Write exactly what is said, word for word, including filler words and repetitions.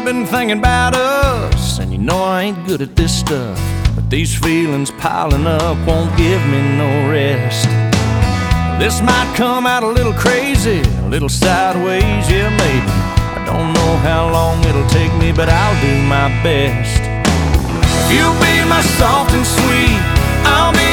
I've been thinking about us, and you know I ain't good at this stuff, but these feelings piling up won't give me no rest. This might come out a little crazy, a little sideways, yeah maybe. I don't know how long it'll take me, but I'll do my best. If you'll be my soft and sweet, I'll be